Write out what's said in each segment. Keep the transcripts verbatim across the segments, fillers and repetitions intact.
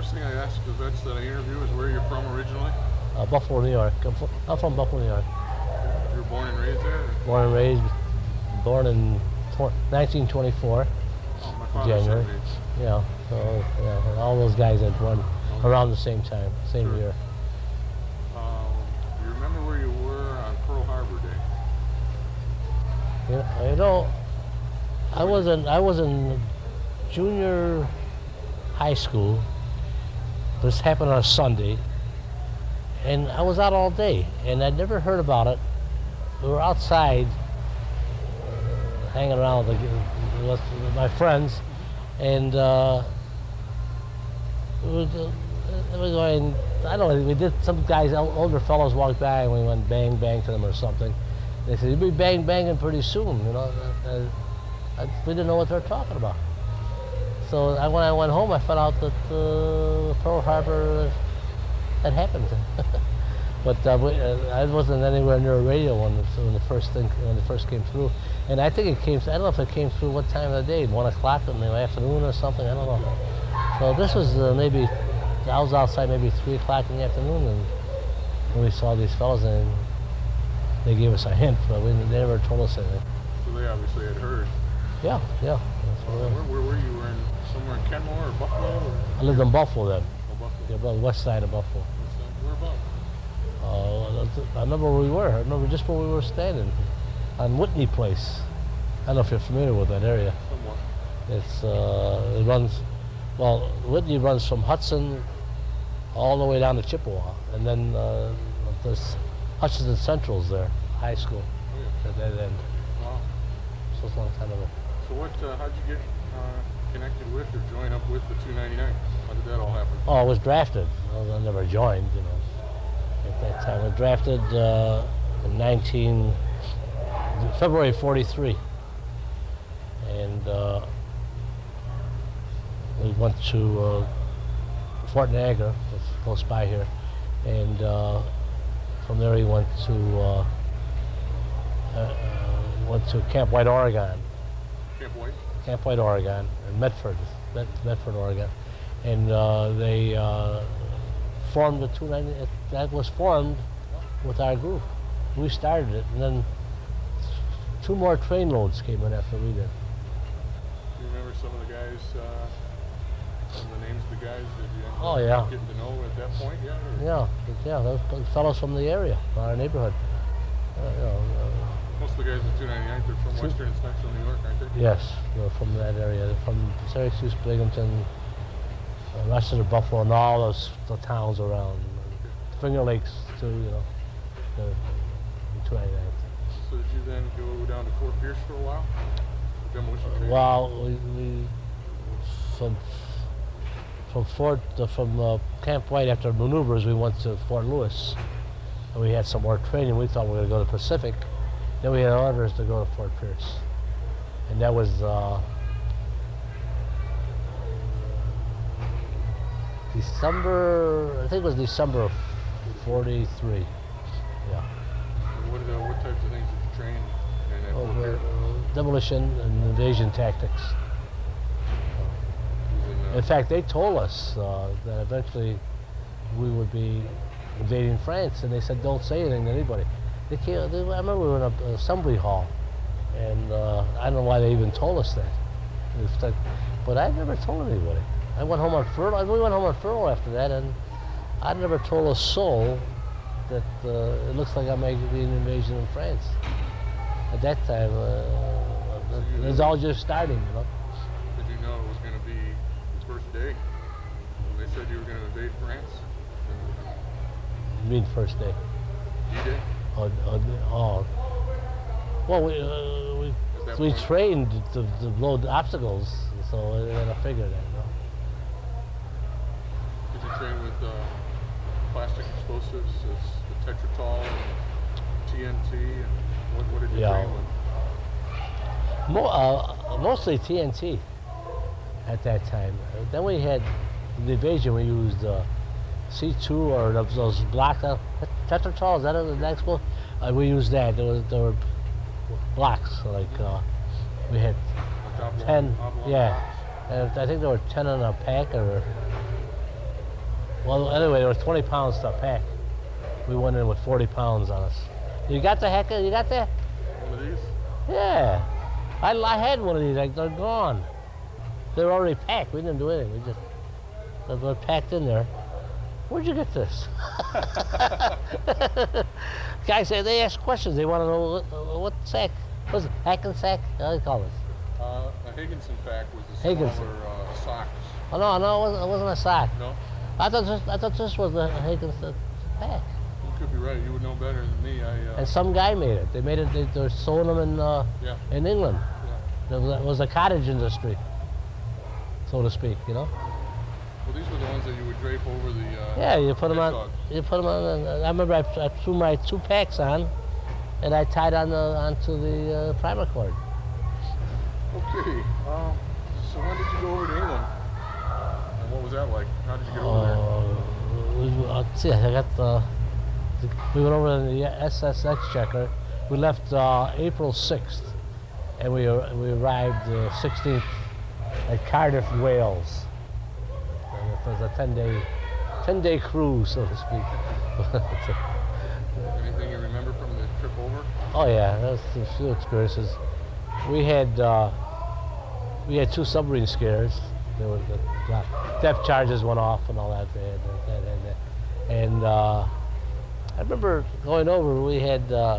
first thing I ask the vets that I interview is where you're from originally? Uh, Buffalo, New York. I'm from, I'm from Buffalo, New York. You were born and raised there? Or? Born and raised, born in nineteen twenty-four, Oh, my father's January. same age. Yeah, so yeah, all those guys had born Oh, around the same time, same sure. year. Um, do you remember where you were on Pearl Harbor Day? You know, you know, I was in I was in junior high school. This happened on a Sunday, and I was out all day, and I'd never heard about it. We were outside, uh, hanging around with, the, with my friends, and uh, we were, we were going. I don't know. We did. Some guys, older fellows, walked by, and we went bang bang to them or something. They said, "You'll be bang banging pretty soon," you know. Uh, I, we didn't know what they were talking about. So I, when I went home, I found out that uh, Pearl Harbor had happened. But uh, we, uh, I wasn't anywhere near a radio when, when the first thing when it first came through. And I think it came. I don't know if it came through what time of the day, one o'clock in the afternoon or something. I don't know. So this was uh, maybe I was outside maybe three o'clock in the afternoon, and when we saw these fellows, and they gave us a hint, but we, they never told us anything. So they obviously had heard. Yeah, yeah. That's what Where, it was. where were you? You were in somewhere in Kenmore or Buffalo? Or? I lived in Buffalo then. Oh, Buffalo. Yeah, about the west side of Buffalo. Where about? Uh, I remember where we were. I remember just where we were standing, on Whitney Place. I don't know if you're familiar with that area. Somewhat. It's uh, it runs, well, Whitney runs from Hudson all the way down to Chippewa, and then uh, there's Hutchinson Central's there, high school Oh, yeah. at that end. Wow. So it's a long time ago. So what? Uh, how'd you get uh, connected with or join up with the two ninety-nine? How did that all happen? Oh, I was drafted. I never joined, you know. At that time, I was drafted uh, in nineteen February forty-three, and uh, we went to uh, Fort Niagara, that's close by here, and uh, from there we went to uh, uh, uh, went to Camp White, Oregon. Camp White? Camp White, Oregon, in Medford, Med Medford, Oregon, and uh, they uh, formed the two ninety. That was formed with our group. We started it, and then two more train loads came in after we did. Do you remember some of the guys? Uh, some of the names of the guys that you ended Oh up yeah. getting to know at that point? Yeah. Or? Yeah, yeah, those, those fellows from the area, from our neighborhood. Uh, you know, uh, Most of the guys in two ninety-nine are from Two- Western and Central New York, aren't they? yes, they're from that area. They're from Syracuse, Binghamton, uh, Rochester, Buffalo, and all those the towns around. Finger Lakes too, you know. The two ninety-nine. So did you then go down to Fort Pierce for a while? Demolition training? Well, we, we from from Fort uh, from uh, Camp White after maneuvers, we went to Fort Lewis, and we had some more training. We thought we were going to go to Pacific. Then we had orders to go to Fort Pierce, and that was uh, December. I think it was December of forty-three. Yeah. And what, uh, what types of things did you train in at Fort Over, Pierce? uh, demolition and invasion tactics. Using, uh, In fact, they told us uh, that eventually we would be invading France, and they said, "Don't say anything to anybody." They came, they, I remember we were in an assembly hall, and uh, I don't know why they even told us that. It was like, but I never told anybody. I went home on furlough. We went home on furlough after that, and I never told a soul that uh, it looks like I may be an invasion in France. At that time, uh, it was all just starting, you know. Did you know it was going to be the first day when they said you were going to invade France? You mean first day? You did? Oh, oh, oh. Well, we, uh, At we, that we point- trained to, to blow the obstacles, so I had to figure that, you know. Did you train with uh, plastic explosives, as the Tetratol and T N T? And what, what did you Yeah. train with? Mo uh, mostly T N T at that time. Uh, then we had the invasion. We used uh, C two or those, those black uh, Tetratol. Is that the next one? Uh, we used that. There was there were blocks like uh, we had Like oblong- ten. oblong Yeah, blocks? and I think there were ten in a pack, or Well, anyway, there was twenty pounds to pack. We went in with forty pounds on us. You got the hecker? You got that? One of these? Yeah. I, I had one of these. Like, they're gone. They were already packed. We didn't do anything. We just they were packed in there. Where'd you get this? Guys say they ask questions. They want to know what, what sack. What's it? Hackensack? How do you call it? Uh, a Higginson pack was the Higginson. smaller uh, socks. Oh no, no, it wasn't, it wasn't a sock. No? I thought this, I thought this was the Higginson pack. You could be right. You would know better than me. I, uh, And some guy made it. They made it. They, they're sewing them in uh, yeah. in England. Yeah. There was, it was a cottage industry, so to speak. You know. Well, these were the ones that you would drape over the. Uh, Yeah, you put them on. hedgehogs. You put them on. And I remember I, I threw my two packs on, and I tied on the onto the uh, primer cord. Okay. Um, so when did you go over to England? And what was that like? How did you get over there? Uh, we, uh, see, I got the, the. We went over in the S S Exchequer. We left uh, April sixth, and we ar- we arrived uh, sixteenth at Cardiff, Wales. And it was a ten day, ten day cruise, so to speak. Anything you remember from the trip over? Oh yeah, that's a few experiences. We had uh, we had two submarine scares. There was the uh, depth charges went off and all that. They had, that, that, that. And uh, I remember going over. We had uh,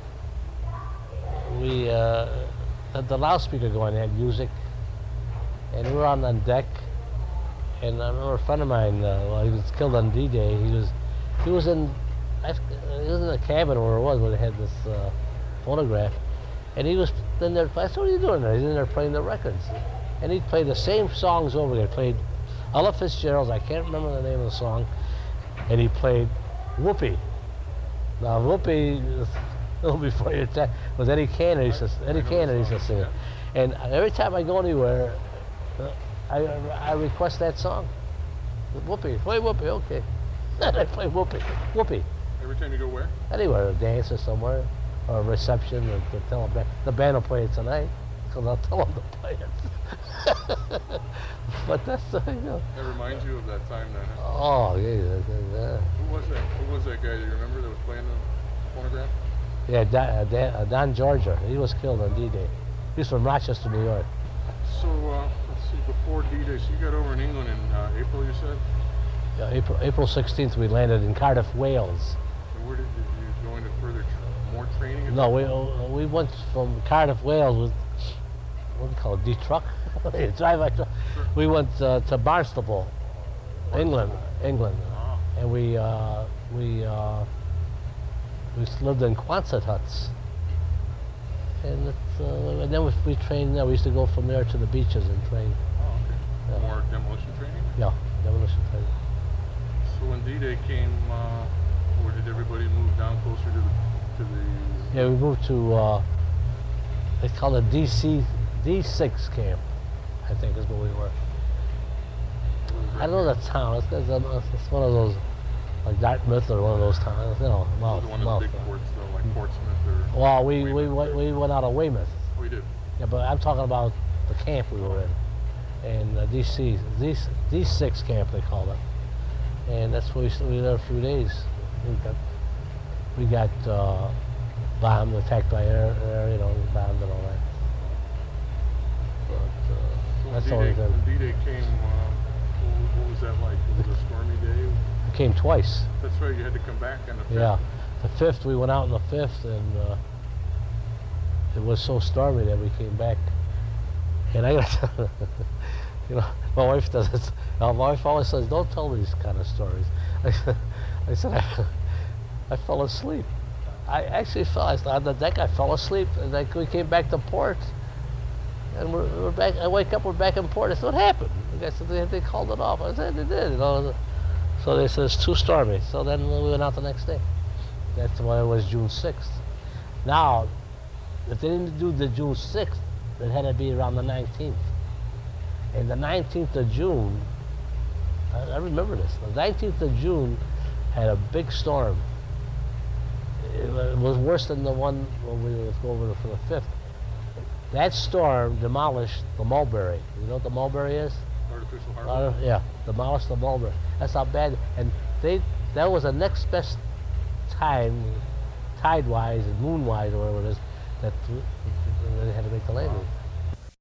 we uh, had the loudspeaker going. They had music, and we were on on deck. And I remember a friend of mine. Uh, well, he was killed on D-Day. He was he was in I, f- he was in the cabin where it was where they had this uh, phonograph. And he was in there. I said, "What are you doing there?" He's in there playing the records, and he'd play the same songs over again. Played Ella Fitzgerald's. I can't remember the name of the song, and he played Whoopi. Now Whoopi, a little before your time, was Eddie Cantor. He used to, Eddie I know the Cantor used to song, sing it, and every time I go anywhere, uh, I I request that song. Whoopi, play Whoopi, okay. I play Whoopi, Whoopi. Every time you go where? Anywhere, a dance or somewhere, or a reception, and to tell them the band will play it tonight, so they'll tell them to play it. But that's the thing, you know. That reminds you of that time then, huh? Oh, yeah, yeah, yeah. Who was that? Who was that guy? Do you remember that was playing the phonograph? Yeah, Don, uh, Dan, uh, Don Georgia. He was killed on D-Day. He's from Rochester, New York. So, uh, let's see, before D-Day, so you got over in England in uh, April, you said? Yeah, April, April sixteenth, we landed in Cardiff, Wales. And where did, did you go into further, tra- more training? or No, we something? uh, we went from Cardiff, Wales with, what do you call it, D-Truck? Drive-by truck. Sure. We went uh, to Barnstaple, England, England. Ah, And we, uh, we, uh, we lived in Quonset huts. And, it's, uh, and then we, we trained there. We used to go from there to the beaches and train. oh, okay. Yeah. More demolition training? Yeah, demolition training. So when D-Day came, uh, or did everybody move down closer to the, to the... Yeah, we moved to, uh, they call it D C, D six camp, I think is what we were. I don't know the town. It's, it's, a- it's one of those, like Dartmouth or one of those towns, you know, Was mouth, it one of mouth. the big ports, though, like Portsmouth or... Well, we, we, Weymouth, went, right? we went out of Weymouth. Oh, you did? Yeah, but I'm talking about the camp we were in, in uh, D C, D, D six camp they called it, and that's where we, st- we were there a few days. We got, we got uh, bombed, attacked by air, air, you know, bombed and all that. But, So uh, when that's all we D-Day, did. when D-Day came, uh, what, what was that like? Was it a stormy day? We came twice. That's right, you had to come back on the fifth. Yeah, the fifth we went out on the fifth, and uh, it was so stormy that we came back. And I got, you know, my wife does it. Uh, my wife always says, "Don't tell these kind of stories." I said, I, said I, I fell asleep. I actually fell. I, on the deck, I fell asleep, and then we came back to port, and we're, we're back. I wake up, we're back in port. I said, "What happened?" The guy said they, they called it off. I said they did. You know. So they said it's too stormy. So then we went out the next day. That's why it was June sixth. Now, if they didn't do the June sixth, it had to be around the nineteenth. And the nineteenth of June, I, I remember this, the nineteenth of June had a big storm. It, wa- it was worse than the one when we were over for the fifth. That storm demolished the mulberry. You know what the mulberry is? Artificial harbor. Uh, yeah, demolished the Mulberry. That's how bad. And they that was the next best time, tide-wise and moon-wise or whatever it is, that uh, they had to make the landing.